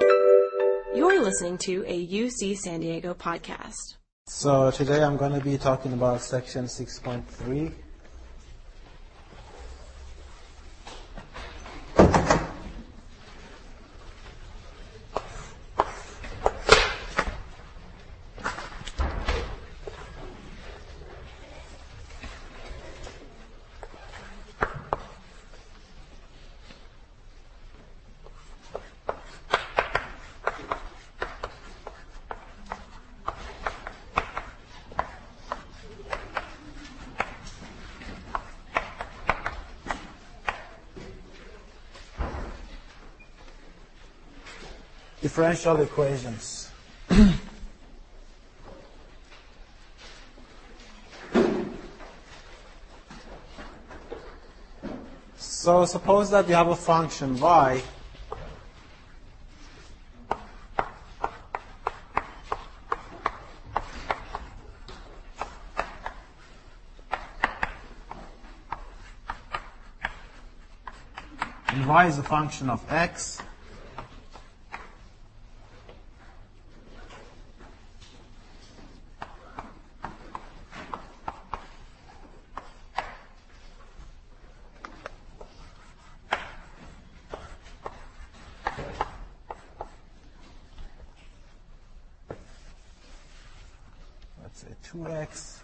You're listening to a UC San Diego podcast. So today I'm going to be talking about section 6.3. Differential equations. So suppose that you have a function y and y is a function of x. Let's say 2x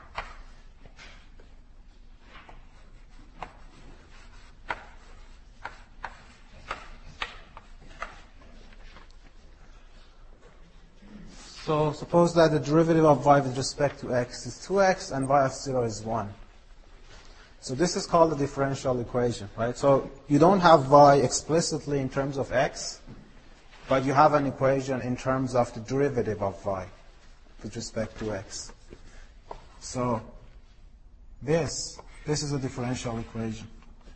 So suppose that the derivative of y with respect to x is 2x and y of 0 is 1. So this is called the differential equation, right? So you don't have y explicitly in terms of x, but you have an equation in terms of the derivative of y with respect to x. So this is a differential equation.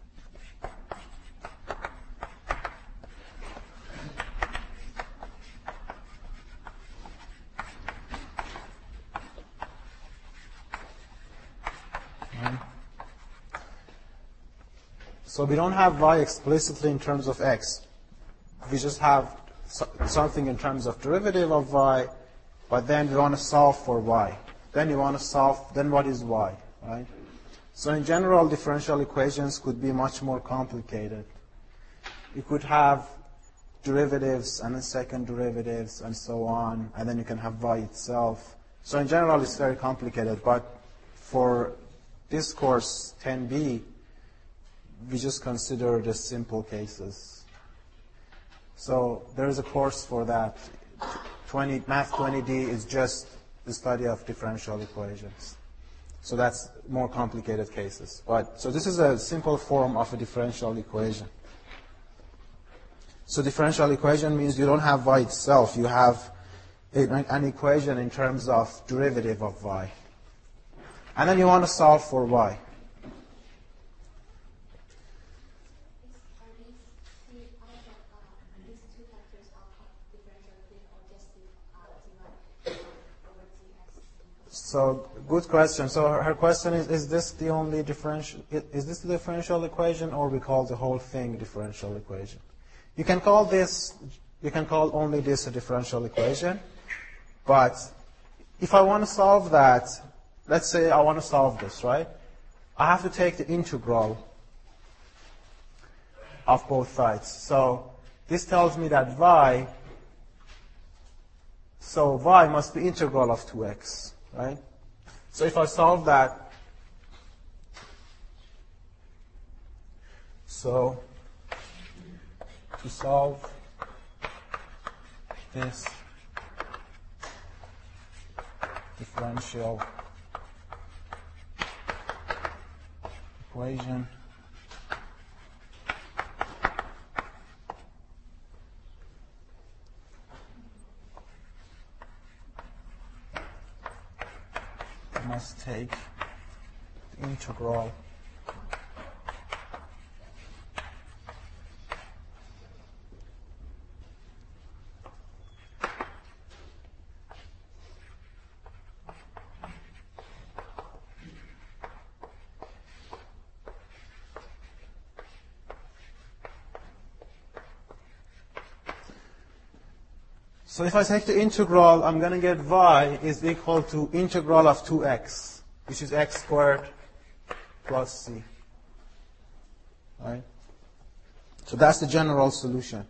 So we don't have y explicitly in terms of x. We just have something in terms of derivative of y, but then we want to solve for y. Then what is y, right? So in general, differential equations could be much more complicated. You could have derivatives and then second derivatives and so on, and then you can have y itself. So in general, it's very complicated, but for this course 10b, we just consider the simple cases. So there is a course for that. Math 20D is just the study of differential equations. So that's more complicated cases. So this is a simple form of a differential equation. So differential equation means you don't have y itself. You have an equation in terms of derivative of y. And then you want to solve for y. So good question. So her question is this the only differential? Is this the differential equation, or we call the whole thing differential equation? You can call only this a differential equation. But if I want to solve that, let's say I want to solve this, right? I have to take the integral of both sides. So this tells me that y must be integral of 2x. Right? So if I solve that, so to solve this differential equation, must take the integral So if I take the integral, I'm going to get y is equal to integral of 2x, which is x squared plus c. Right? So that's the general solution.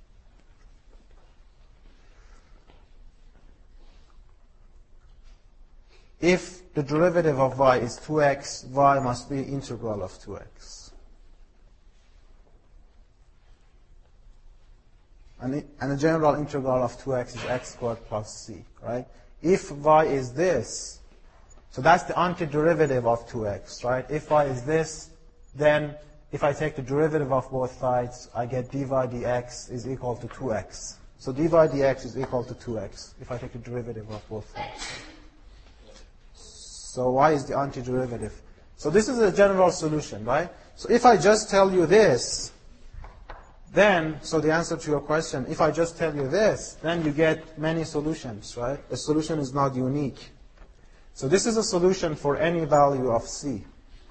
If the derivative of y is 2x, y must be integral of 2x. And the general integral of 2x is x squared plus c, right? If y is this, so that's the antiderivative of 2x, right? If y is this, then if I take the derivative of both sides, I get dy dx is equal to 2x. So dy dx is equal to 2x if I take the derivative of both sides. So y is the antiderivative. So this is a general solution, right? So if I just tell you this, then, so the answer to your question, if I just tell you this, then you get many solutions, right? The solution is not unique. So this is a solution for any value of c.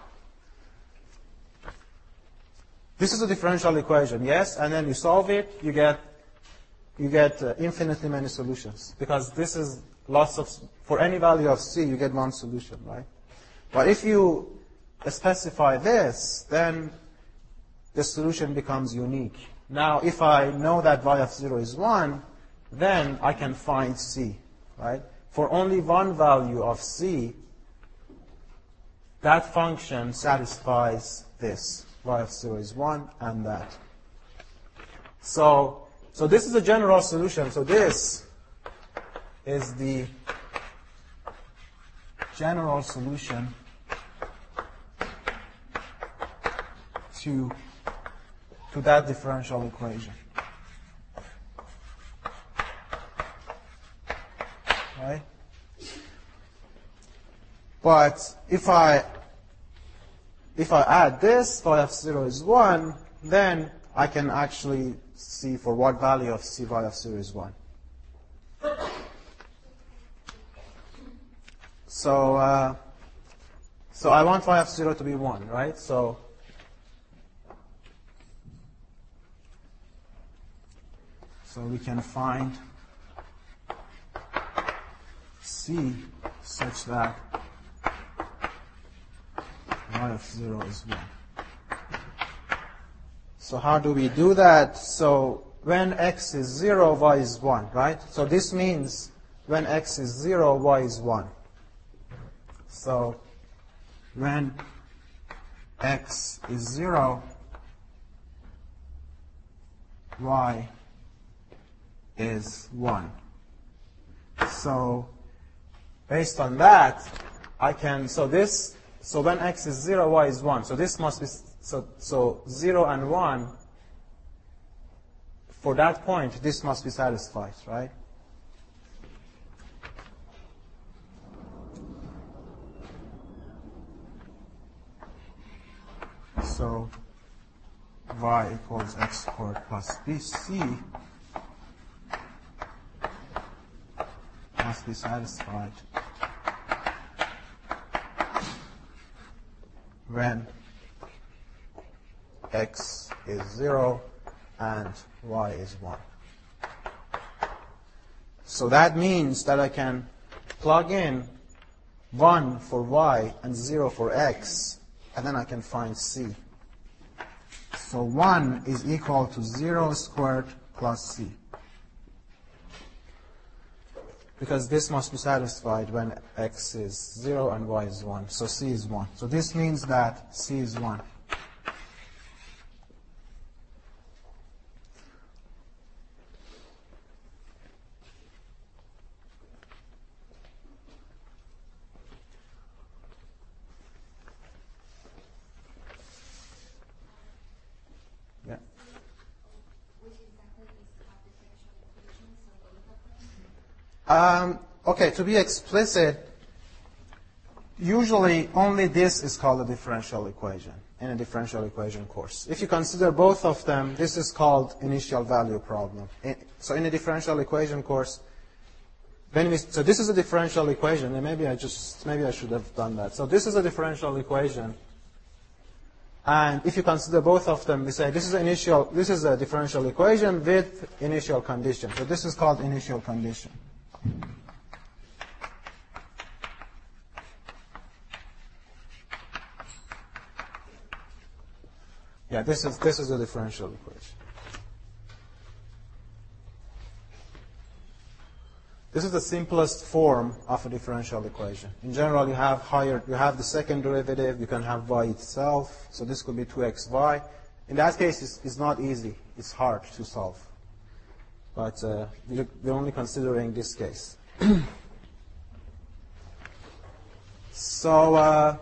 This is a differential equation, yes, and then you solve it, you get infinitely many solutions, because this is lots of, for any value of c, you get one solution, right? But if you specify this, then the solution becomes unique. Now, if I know that y of 0 is 1, then I can find c, right? For only one value of c, that function satisfies this. Y of 0 is 1 and that. So this is a general solution. So this is the general solution to that differential equation. Right? But if I add this, y of 0 is 1, then I can actually see for what value of c y of 0 is 1. So I want y of 0 to be 1, right? So we can find c such that y of 0 is 1. So how do we do that? So when x is 0, y is 1, right? So this means when x is 0, y is 1. So when x is 0, y is 1. So based on that, I can, so when x is 0, y is 1. So this must be, so 0 and 1, for that point, this must be satisfied, right? So y equals x squared plus bc must be satisfied when x is 0 and y is 1. So that means that I can plug in 1 for y and 0 for x, and then I can find c. So 1 is equal to 0 squared plus c. Because this must be satisfied when x is 0 and y is 1. So c is 1. So this means that c is 1. Yeah. Okay, to be explicit, usually only this is called a differential equation in a differential equation course. If you consider both of them, this is called initial value problem. So in a differential equation course, so this is a differential equation, and maybe I should have done that. So this is a differential equation, And if you consider both of them, we say this is a differential equation with initial condition. So this is called initial condition. Yeah, this is a differential equation. This is the simplest form of a differential equation. In general, you have the second derivative, you can have y itself, so this could be 2xy. In that case, it's not easy, it's hard to solve. But we're only considering this case. So,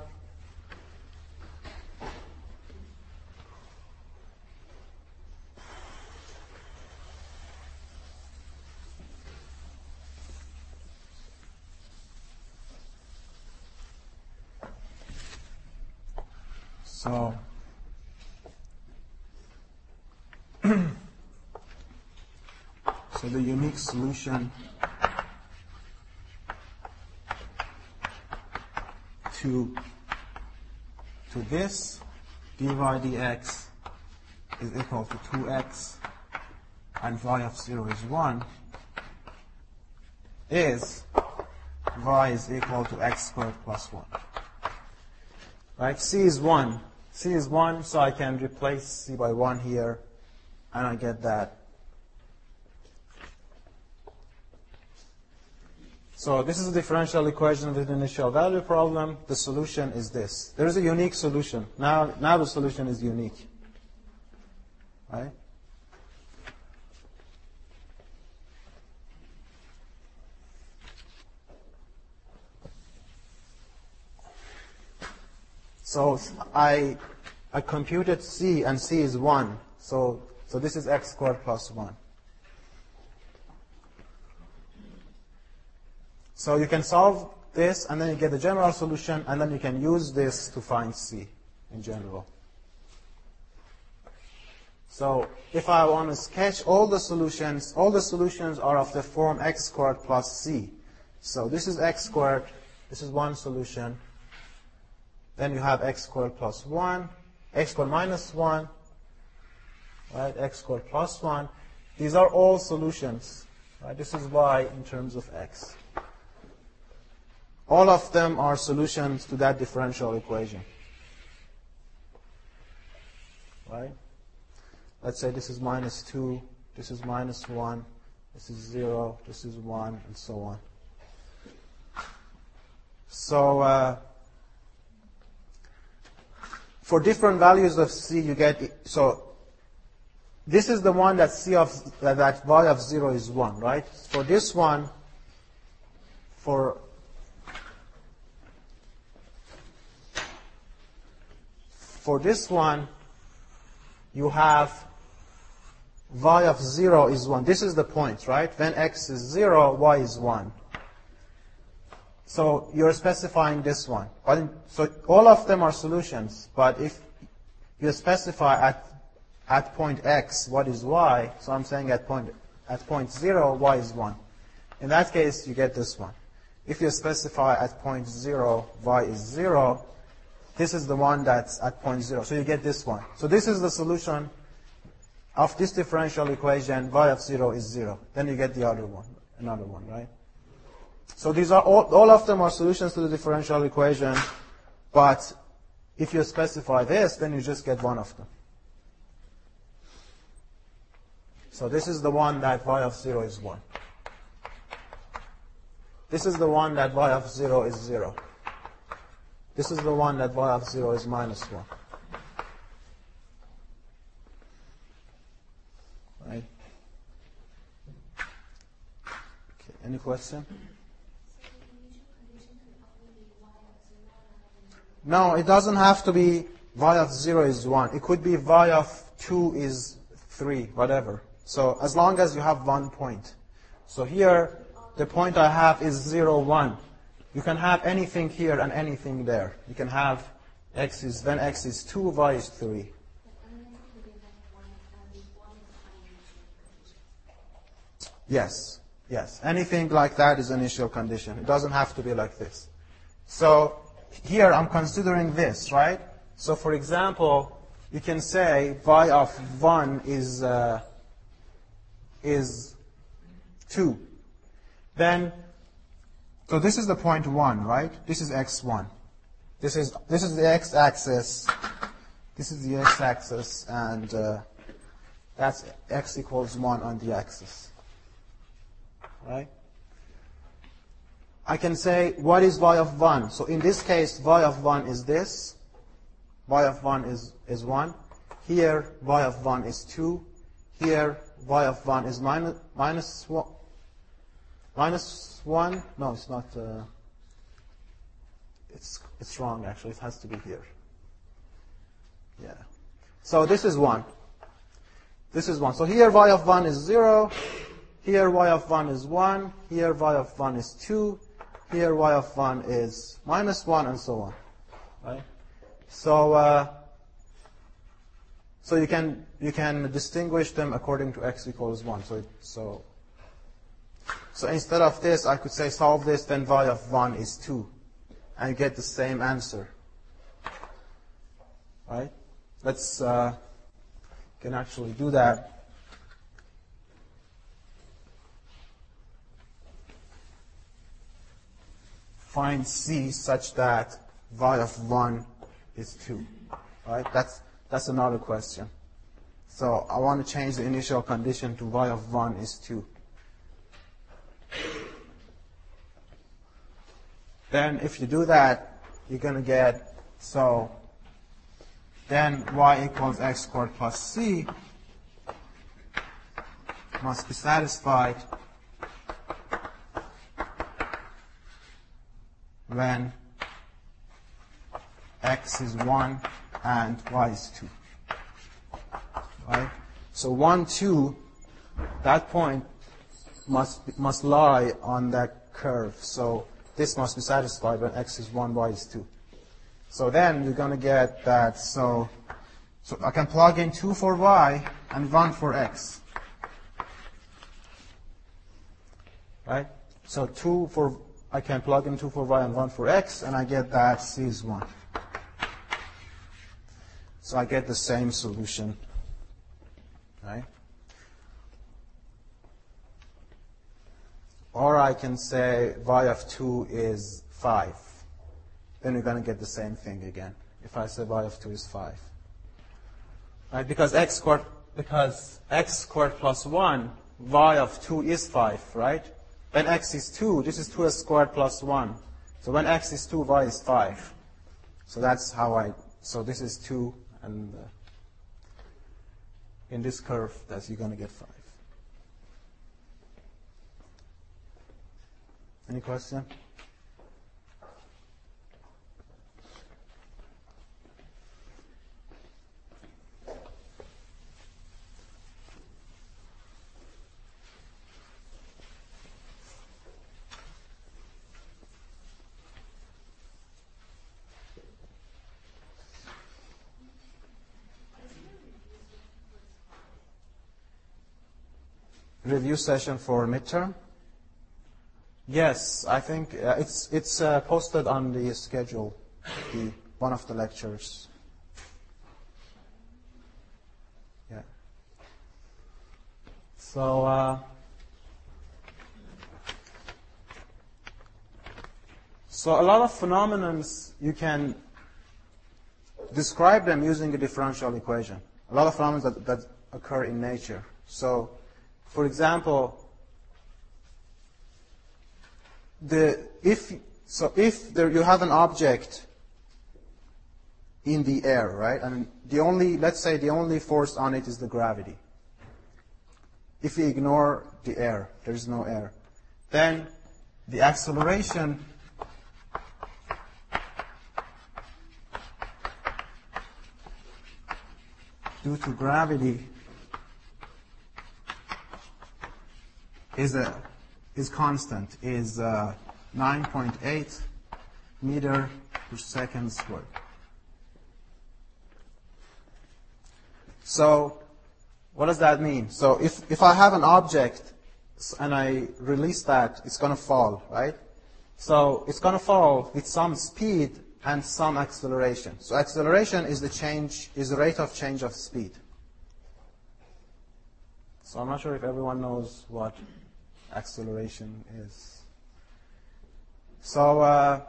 so the unique solution to this dy dx is equal to 2x and y of 0 is 1 is y is equal to x squared plus 1. Right? C is 1. C is 1, so I can replace C by 1 here, and I get that. So this is a differential equation with an initial value problem. The solution is this. There is a unique solution. Now the solution is unique. Right? So I computed C, and C is 1. So this is x squared plus 1. So you can solve this, and then you get the general solution, and then you can use this to find C in general. So if I want to sketch all the solutions are of the form x squared plus C. So this is x squared. This is one solution. Then you have x squared plus 1, x squared minus 1, right? X squared plus 1. These are all solutions. Right? This is y in terms of x. All of them are solutions to that differential equation. Right? Let's say this is minus 2, this is minus 1, this is 0, this is 1, and so on. So for different values of C, you get, so this is the one that that y of 0 is 1, right? For this one, for this one, you have y of 0 is 1. This is the point, right? When x is 0, y is 1. So you're specifying this one. So all of them are solutions, but if you specify at point x what is y, so I'm saying at point 0, y is 1. In that case, you get this one. If you specify at point 0, y is 0, this is the one that's at point 0. So you get this one. So this is the solution of this differential equation, y of 0 is 0. Then you get the other one, another one, right? So these are all of them are solutions to the differential equation, but if you specify this, then you just get one of them. So this is the one that y of 0 is 1. This is the one that y of 0 is 0. This is the one that y of 0 is minus 1. Right? Okay, any question? No, it doesn't have to be y of 0 is 1. It could be y of 2 is 3, whatever. So as long as you have 1 point. So here, the point I have is 0, 1. You can have anything here and anything there. You can have when x is 2, y is 3. Yes. Anything like that is initial condition. It doesn't have to be like this. So here I'm considering this, right? So for example, you can say y of 1 is 2. Then, so this is the point 1, right? This is x1. This is the x-axis. This is the x-axis, and that's x equals 1 on the axis. Right? I can say, what is y of 1? So in this case, y of 1 is this. Y of 1 is 1. Here, y of 1 is 2. Here, y of 1 is minus 1. Minus 1? No, it's not. It's wrong, actually. It has to be here. Yeah. So this is 1. This is 1. So here, y of 1 is 0. Here, y of 1 is 1. Here, y of 1 is 2. Here, y of 1 is minus 1, and so on. Right? So, so you can distinguish them according to x equals 1. So instead of this, I could say solve this, then y of 1 is 2. And you get the same answer. Right? Let's can actually do that. Find C such that y of 1 is 2. Right? That's another question. So I want to change the initial condition to y of 1 is 2. Then if you do that, you're going to get, so then y equals x squared plus c must be satisfied when x is 1 and y is 2. Right? So 1, 2, that point must lie on that curve. So this must be satisfied when x is 1, y is 2. So then you're going to get that. So I can plug in 2 for y and 1 for x. Right? So I can plug in 2 for y and 1 for x, and I get that c is 1. So I get the same solution. Right? Or I can say y of 2 is 5. Then you're going to get the same thing again. If I say y of 2 is 5. Right? Because x squared plus 1, y of 2 is 5, right? When x is 2, this is 2s squared plus 1. So when x is 2, y is 5. So that's how so this is 2, and in this curve, you're going to get 5. Any question? Review session for midterm? Yes, I think it's posted on the schedule, one of the lectures. Yeah. So a lot of phenomenons, you can describe them using a differential equation. A lot of phenomena that occur in nature. So, for example, if you have an object in the air, right, and let's say the only force on it is the gravity. If we ignore the air, there is no air, then the acceleration due to gravity is constant, is 9.8 meter per second squared. So what does that mean? So if I have an object and I release that, it's going to fall, right? So it's going to fall with some speed and some acceleration. So acceleration is the rate of change of speed. So I'm not sure if everyone knows what acceleration is. So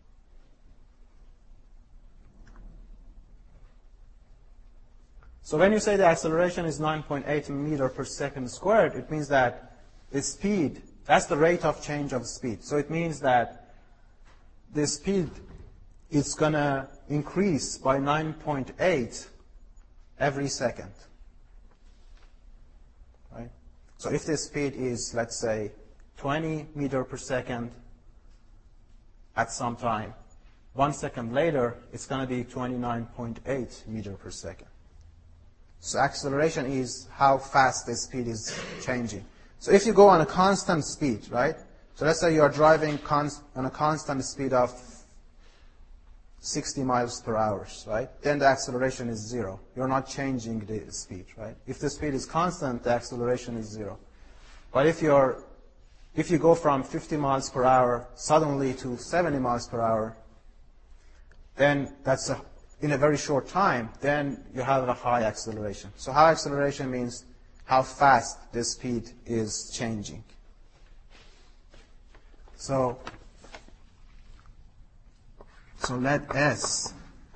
when you say the acceleration is 9.8 meter per second squared, it means that the speed, that's the rate of change of speed. So it means that the speed is going to increase by 9.8 every second. Right? So if the speed is, let's say, 20 meter per second at some time, 1 second later, it's going to be 29.8 meter per second. So acceleration is how fast the speed is changing. So if you go on a constant speed, right? So let's say you are driving on a constant speed of 60 miles per hour, right? Then the acceleration is 0. You're not changing the speed, right? If the speed is constant, the acceleration is 0. But if you go from 50 miles per hour suddenly to 70 miles per hour, then that's in a very short time, then you have a high acceleration. So high acceleration means how fast the speed is changing. So let S.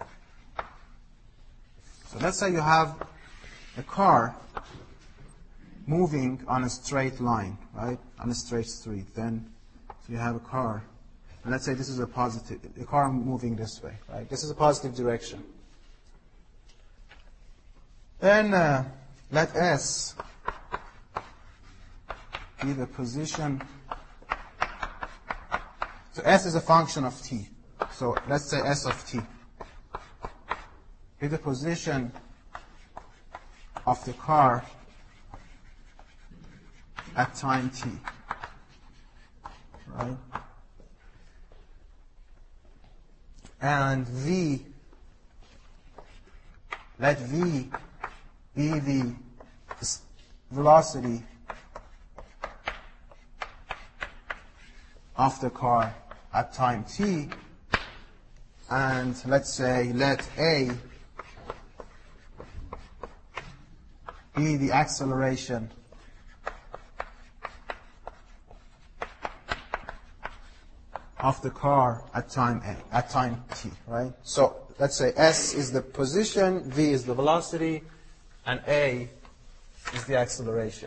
So let's say you have a car moving on a straight line, right? On a straight street. Then you have a car. And let's say this is a car moving this way, right? This is a positive direction. Then let S be the position. So S is a function of t. So let's say S of t. Be the position of the car at time t. Right? And V, let V be the velocity of the car at time t. And let's say let A be the acceleration of the car at time t, right? So let's say S is the position, V is the velocity, and A is the acceleration.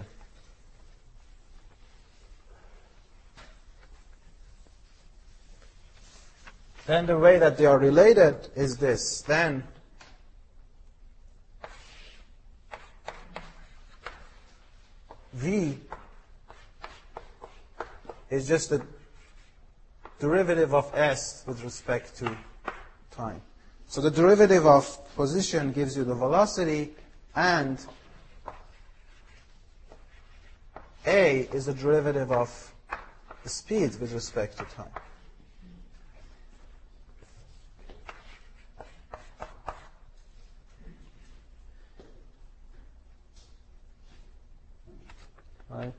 Then the way that they are related is this. Then V is just the derivative of S with respect to time. So the derivative of position gives you the velocity, and A is the derivative of the speed with respect to time. Right?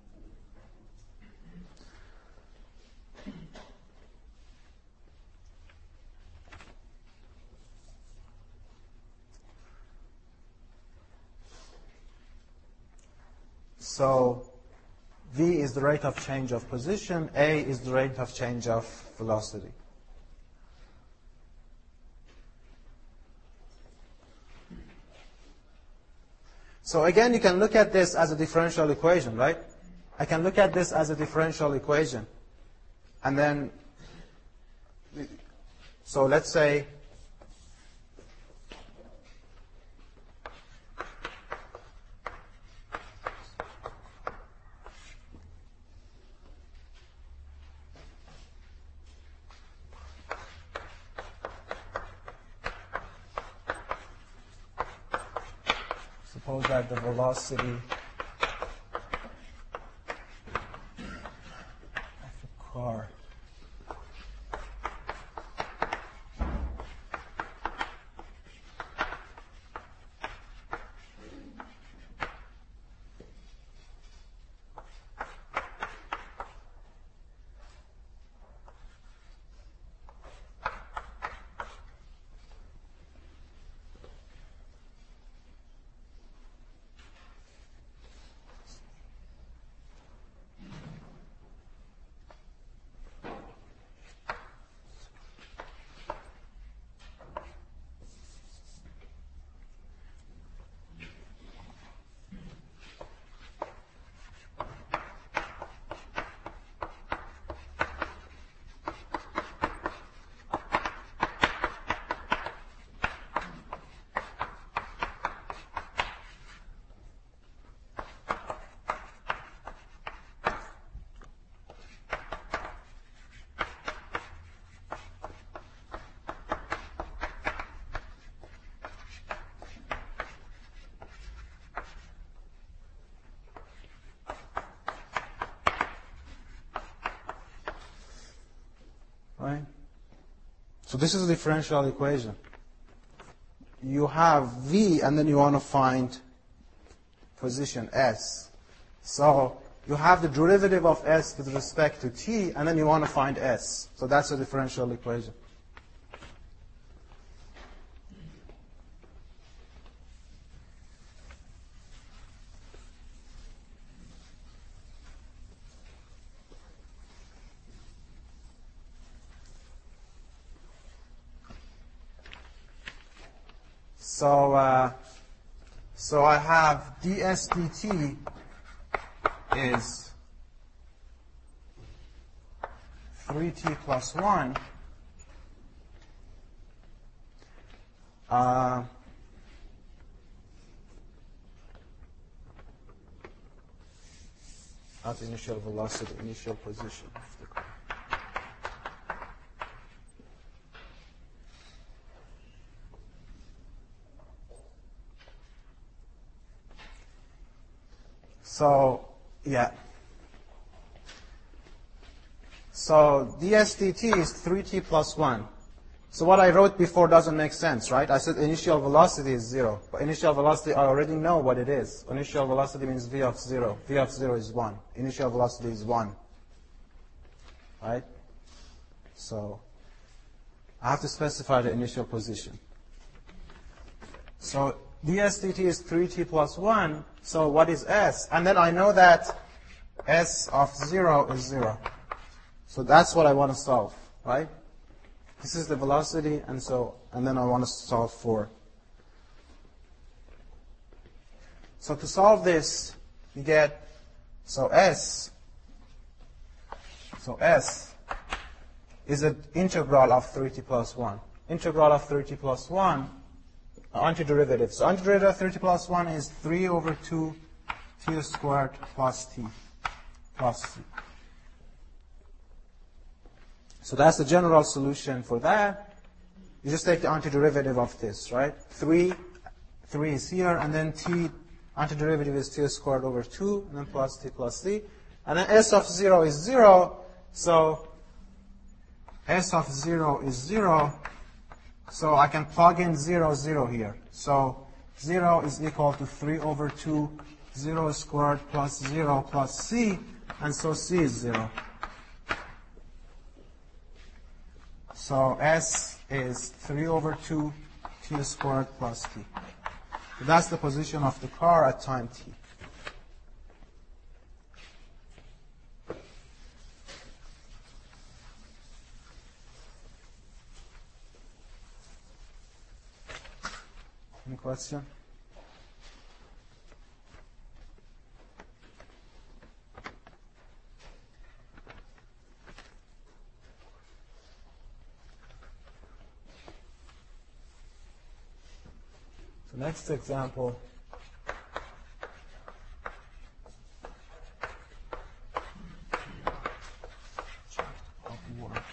So V is the rate of change of position, A is the rate of change of velocity. So again, you can look at this as a differential equation, right? I can look at this as a differential equation. And then, so let's say suppose that the velocity of a car So this is a differential equation. You have v, and then you want to find position s. So you have the derivative of s with respect to t, and then you want to find s. So that's a differential equation. So I have ds dt is 3t plus 1 at initial velocity, initial position of the car. So, yeah. So ds dt is 3t plus 1. So what I wrote before doesn't make sense, right? I said initial velocity is 0. But initial velocity, I already know what it is. Initial velocity means v of 0. V of 0 is 1. Initial velocity is 1. Right? So I have to specify the initial position. So ds dt is 3t plus 1. So what is s? And then I know that s of 0 is 0. So that's what I want to solve, right? This is the velocity, and then I want to solve for. So to solve this, you get, s is an integral of 3t plus 1. Integral of 3t plus 1, antiderivative. So antiderivative of 3t plus 1 is 3 over 2 t squared plus t plus c. So that's the general solution for that. You just take the antiderivative of this, right? 3 is here, and then t, antiderivative is t squared over 2, and then plus t plus c. And then s of 0 is 0, so s of 0 is 0, so I can plug in 0, 0 here. So 0 is equal to 3 over 2, 0 squared plus 0 plus c, and so c is 0. So s is 3 over 2 t squared plus t. So that's the position of the car at time t. Any question? So next example. Of work.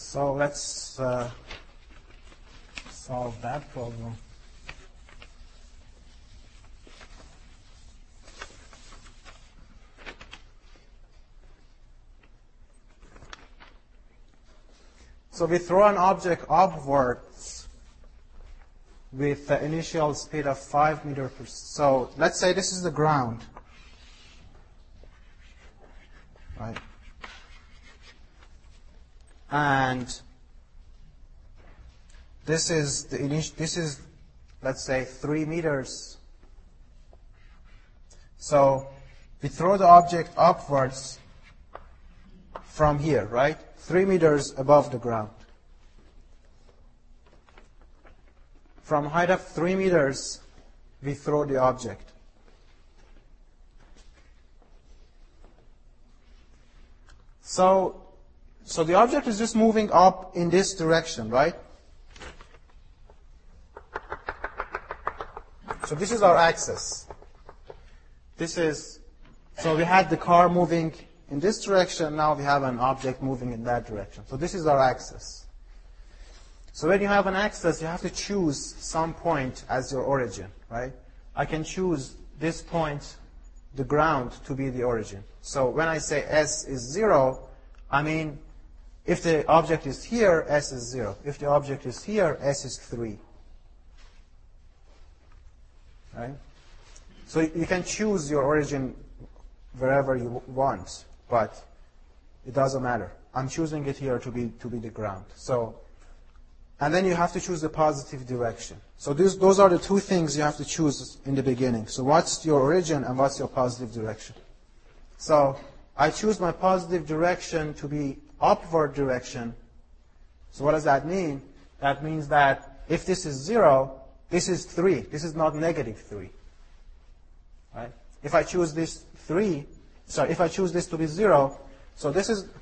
So let's solve that problem. So we throw an object upwards with the initial speed of 5 meters per second. So let's say this is the ground. Right? And this is let's say 3 meters. So we throw the object upwards from here, right? 3 meters above the ground. From height of 3 meters, we throw the object. So the object is just moving up in this direction, right? So this is our axis. So we had the car moving in this direction, now we have an object moving in that direction. So this is our axis. So when you have an axis, you have to choose some point as your origin, right? I can choose this point, the ground, to be the origin. So when I say S is 0, I mean, if the object is here, S is 0. If the object is here, S is 3. Right? So you can choose your origin wherever you want, but it doesn't matter. I'm choosing it here to be the ground. So, and then you have to choose the positive direction. So those are the two things you have to choose in the beginning. So what's your origin and what's your positive direction? So I choose my positive direction to be upward direction. So what does that mean? That means that if this is 0, this is 3. This is not negative 3. Right? If I choose this 3, if I choose this to be 0, so this is,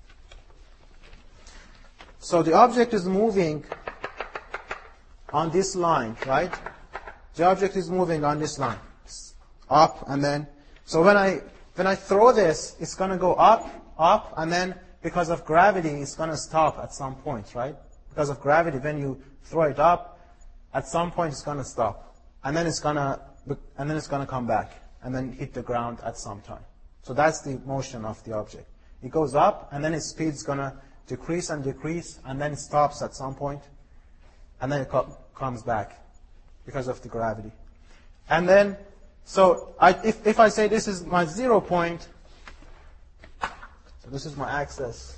so the object is moving on this line, right? The object is moving on this line, up, and then, so when I throw this, it's going to go up, and then because of gravity, it's going to stop at some point, right? Because of gravity, when you throw it up, at some point it's going to stop, and then it's going to come back, and then hit the ground at some time. So that's the motion of the object. It goes up, and then its speed is going to decrease and decrease, and then it stops at some point, and then it comes back because of the gravity. And then, so if I say this is my 0 point, so this is my axis.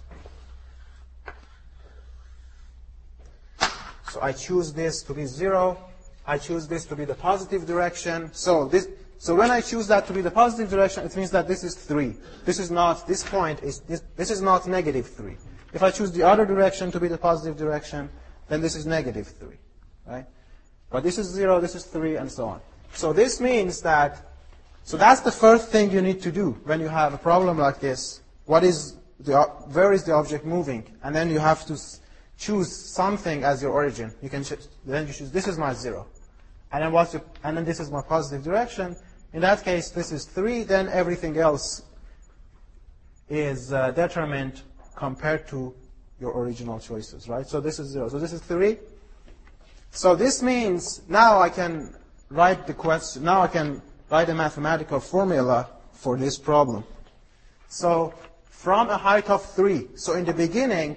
So I choose this to be 0. I choose this to be the positive direction. So when I choose that to be the positive direction, it means that this is 3. This is not, this point is, this is not negative 3. If I choose the other direction to be the positive direction, then this is negative 3, right? But this is 0, this is 3, and so on. So this means that, so that's the first thing you need to do when you have a problem like this. Where is the object moving? And then you have to choose something as your origin. You can then you choose, this is my 0. And then this is my positive direction. In that case, this is 3, then everything else is determined compared to your original choices, right? So this is 0. So this is 3. So this means now I can write the question, now I can write a mathematical formula for this problem. So from a height of 3, so in the beginning,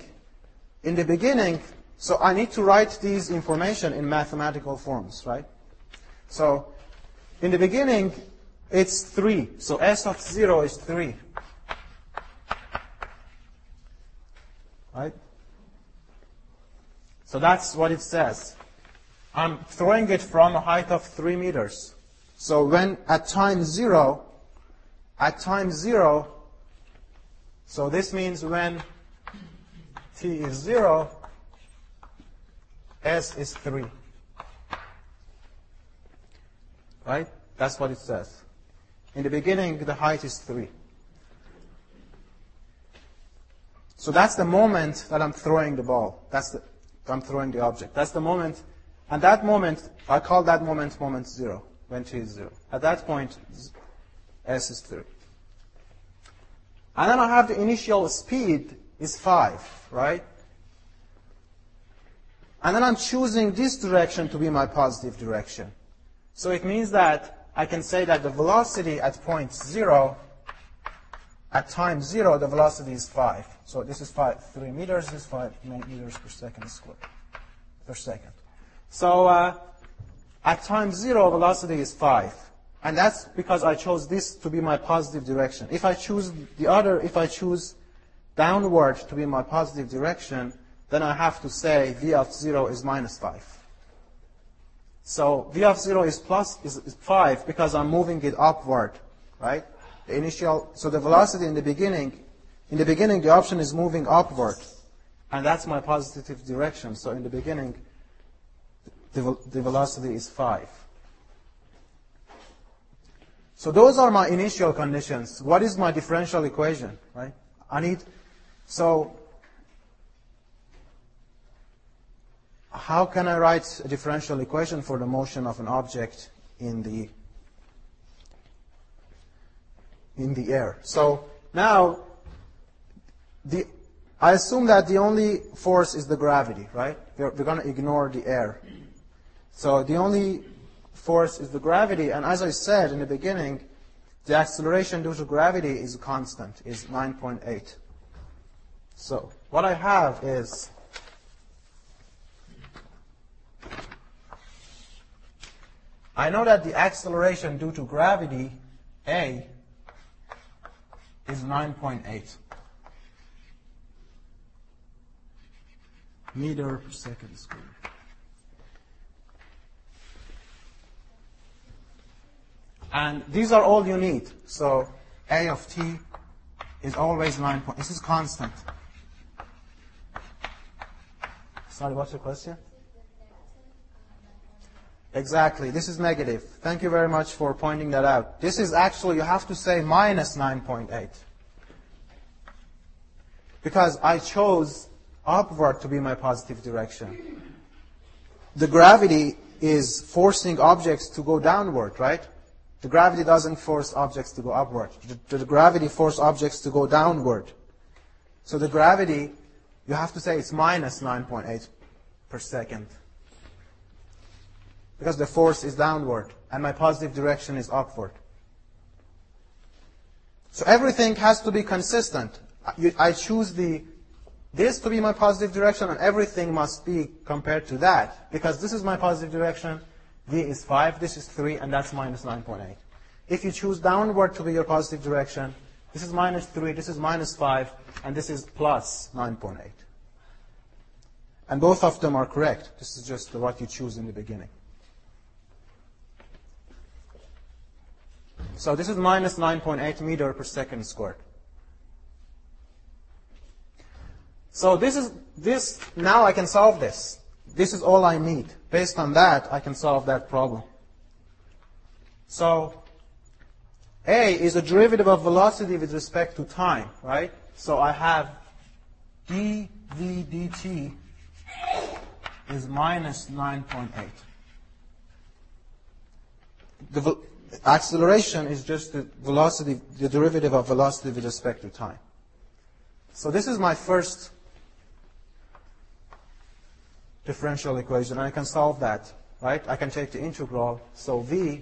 so I need to write these information in mathematical forms, right? So in the beginning, it's 3. So S of 0 is 3. Right? So that's what it says. I'm throwing it from a height of 3 meters. So when at time 0, so this means when t is 0, S is 3. Right? That's what it says. In the beginning, the height is 3. So that's the moment that I'm throwing the ball. I'm throwing the object. That's the moment. And that moment, I call that moment 0, when t is 0. At that point, S is 3. And then I have the initial speed is 5, right? And then I'm choosing this direction to be my positive direction. So it means that I can say that the velocity at point 0, at time 0, the velocity is 5. So this is 3 meters, this is 5 meters per second squared, per second. So at time 0, velocity is 5. And that's because I chose this to be my positive direction. If I choose if I choose downward to be my positive direction, then I have to say v of 0 is minus 5. So v of 0 is 5 because I'm moving it upward, right? So the velocity in the beginning the option is moving upward, and that's my positive direction. So in the beginning, the velocity is 5. So those are my initial conditions. What is my differential equation, right? How can I write a differential equation for the motion of an object in the air? So now, I assume that the only force is the gravity, right? We're going to ignore the air. So the only force is the gravity, and as I said in the beginning, the acceleration due to gravity is constant, is 9.8. So what I have is I know that the acceleration due to gravity, A, is 9.8 meter per second squared. And these are all you need. So A of t is always 9. This is constant. Sorry, what's your question? Exactly. This is negative. Thank you very much for pointing that out. This is actually, you have to say minus 9.8. Because I chose upward to be my positive direction. The gravity is forcing objects to go downward, right? The gravity doesn't force objects to go upward. The gravity forces objects to go downward. So the gravity, you have to say it's minus 9.8 per second. Because the force is downward, and my positive direction is upward. So everything has to be consistent. I choose this to be my positive direction, and everything must be compared to that. Because this is my positive direction, v is 5, this is 3, and that's minus 9.8. If you choose downward to be your positive direction, this is minus 3, this is minus 5, and this is plus 9.8. And both of them are correct. This is just what you choose in the beginning. So this is minus 9.8 meter per second squared. So now I can solve this. This is all I need. Based on that, I can solve that problem. So A is a derivative of velocity with respect to time, right? So I have dv dt is minus 9.8. The acceleration is just the velocity, the derivative of velocity with respect to time. So this is my first differential equation. I can solve that, right? I can take the integral. So v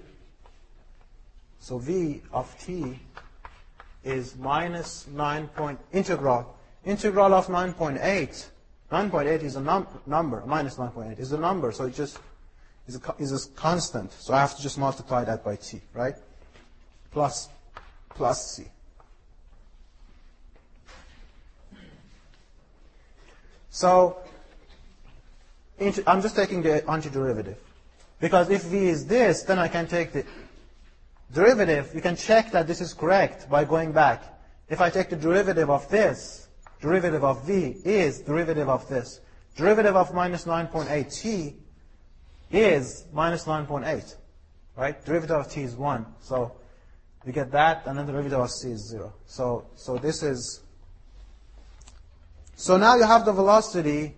of t is minus 9 point integral of 9.8. 9.8 is a number. Minus 9.8 is a number. So it just is a constant. So I have to just multiply that by t, right? Plus c. So I'm just taking the antiderivative. Because if v is this, then I can take the derivative. You can check that this is correct by going back. If I take the derivative of this, derivative of v is derivative of this. Derivative of minus 9.8t is minus 9.8, right? Derivative of t is 1. So we get that, and then the derivative of c is 0. So this is... So now you have the velocity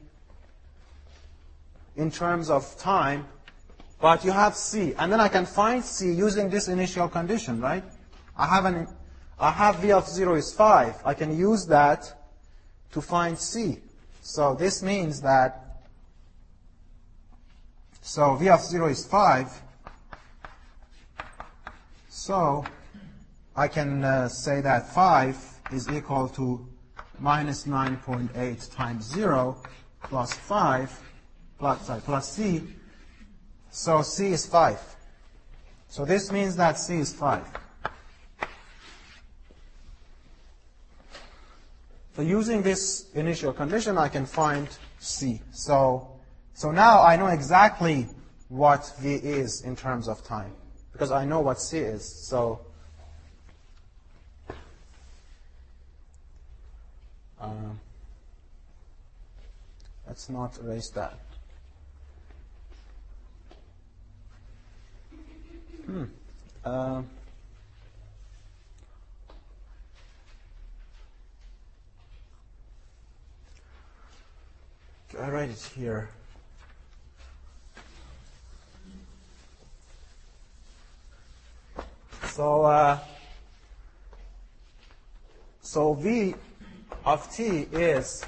in terms of time, but you have c. And then I can find c using this initial condition, right? I have v of 0 is 5. I can use that to find c. So this means that So v of 0 is 5. So I can say that 5 is equal to minus 9.8 times 0 plus 5 plus c. So c is 5. So this means that c is 5. So using this initial condition, I can find c. So now I know exactly what v is in terms of time, because I know what c is. So let's not erase that. I write it here. So v of t is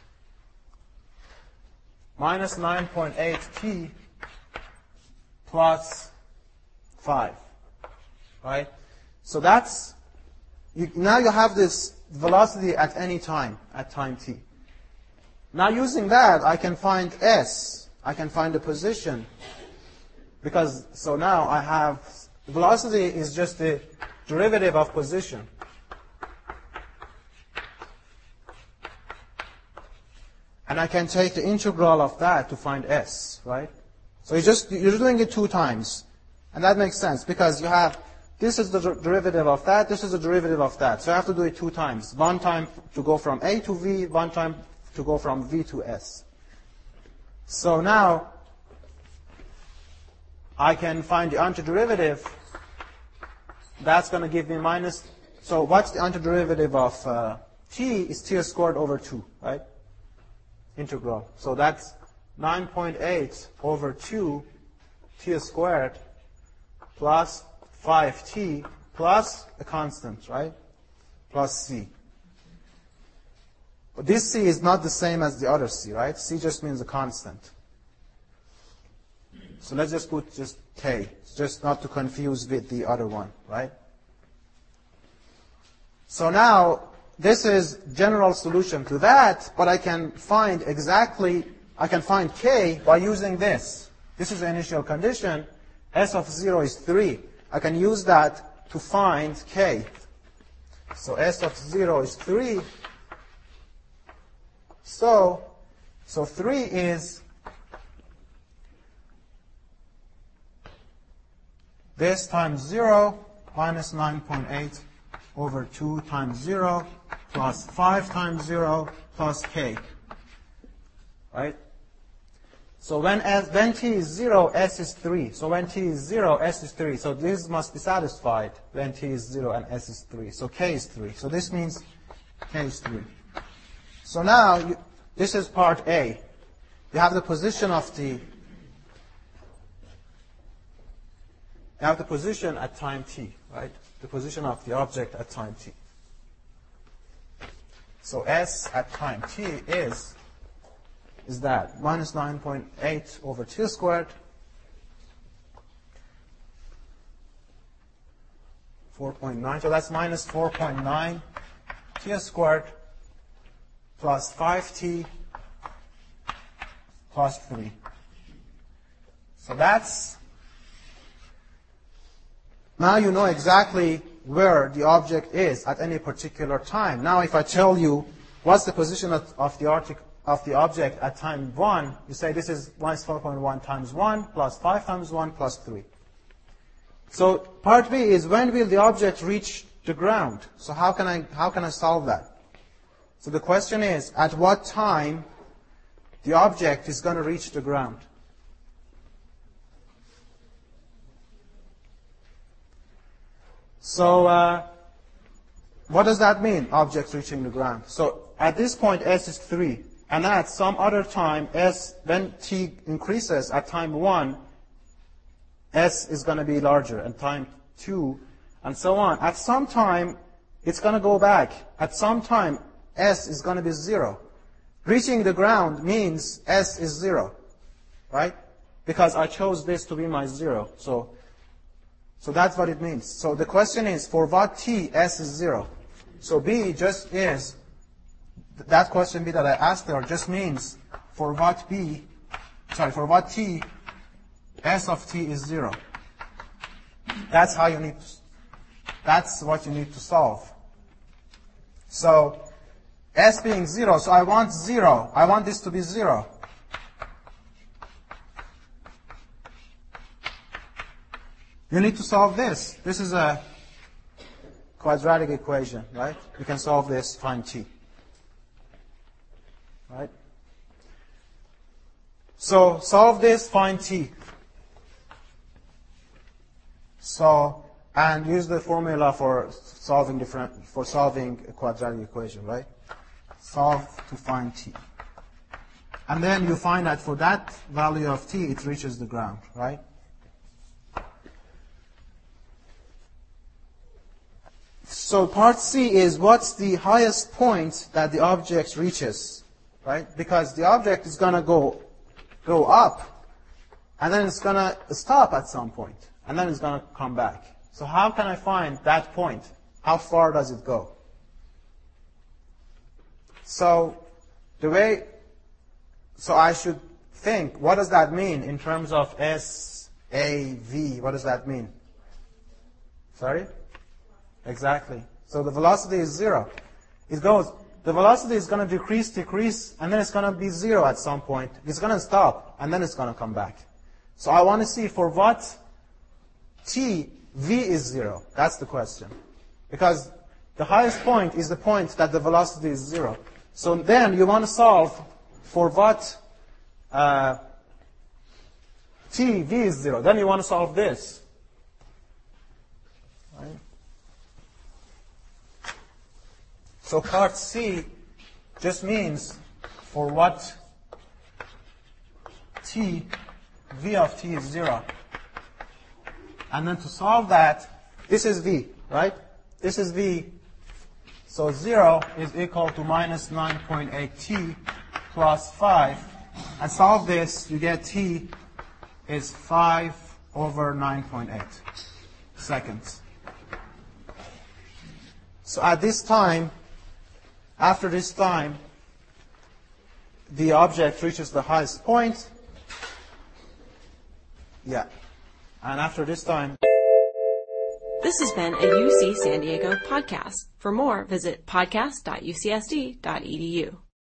minus 9.8 t plus 5, right? So that's, now you have this velocity at any time, at time t. Now using that, I can find s, I can find the position, because, so now I have, velocity is just the derivative of position. And I can take the integral of that to find s, right? So you're doing it 2 times. And that makes sense, because you have, this is the derivative of that, this is the derivative of that. So I have to do it 2 times. 1 time to go from a to v, 1 time to go from v to s. So now, I can find the antiderivative. That's going to give me minus, so what's the antiderivative of t is t squared over 2, right? Integral. So that's 9.8 over 2 t squared plus 5t plus a constant, right? Plus c. But this c is not the same as the other c, right? C just means a constant. So let's just put just k, just not to confuse with the other one, right? So now, this is general solution to that, but I can find exactly, I can find k by using this. This is the initial condition. S of 0 is 3. I can use that to find k. So S of 0 is 3. So 3 is this times 0 minus 9.8 over 2 times 0 plus 5 times 0 plus k. Right? So when t is 0, s is 3. So when t is 0, s is 3. So this must be satisfied when t is 0 and s is 3. So k is 3. So this means k is 3. So now, this is part A. You have the position of the, at time t, right? The position of the object at time t. So s at time t is that minus 9.8 over t squared, 4.9. So that's minus 4.9 t squared plus 5t plus 3. So that's, now you know exactly where the object is at any particular time. Now if I tell you what's the position of the object at time 1, you say this is minus 4.1 times 1 plus 5 times 1 plus 3. So part B is when will the object reach the ground? So how can I solve that? So the question is, at what time the object is going to reach the ground? So what does that mean, object reaching the ground? So at this point, s is 3. And at some other time, s, when t increases at time 1, s is going to be larger, and time 2, and so on. At some time, it's going to go back. At some time, s is going to be 0. Reaching the ground means s is 0, right? because I chose this to be my 0. So that's what it means. So the question is, for what t s is 0? So B just is, that question B that I asked there just means for what t s of t is 0. That's what you need to solve. So s being 0, so I want 0. I want this to be 0. You need to solve this. This is a quadratic equation, right? You can solve this, find t. Right? So solve this, find t. So, and use the formula for solving a quadratic equation, right? Solve to find t. And then you find that for that value of t, it reaches the ground, right? So part C is what's the highest point that the object reaches, right? Because the object is going to go up, and then it's going to stop at some point, and then it's going to come back. So how can I find that point? How far does it go? So I should think, what does that mean in terms of S, A, V? What does that mean? Sorry? Exactly. So the velocity is 0. The velocity is going to decrease, and then it's going to be 0 at some point. It's going to stop, and then it's going to come back. So I want to see for what t, v is 0. That's the question. Because the highest point is the point that the velocity is 0. So then you want to solve for what t, v is 0. Then you want to solve this. Right? So part C just means for what t, v of t is 0. And then to solve that, this is v, right? This is v. So 0 is equal to minus 9.8t plus 5. And solve this, you get t is 5 over 9.8 seconds. So at this time, after this time, the object reaches the highest point. Yeah. And after this time... This has been a UC San Diego podcast. For more, visit podcast.ucsd.edu.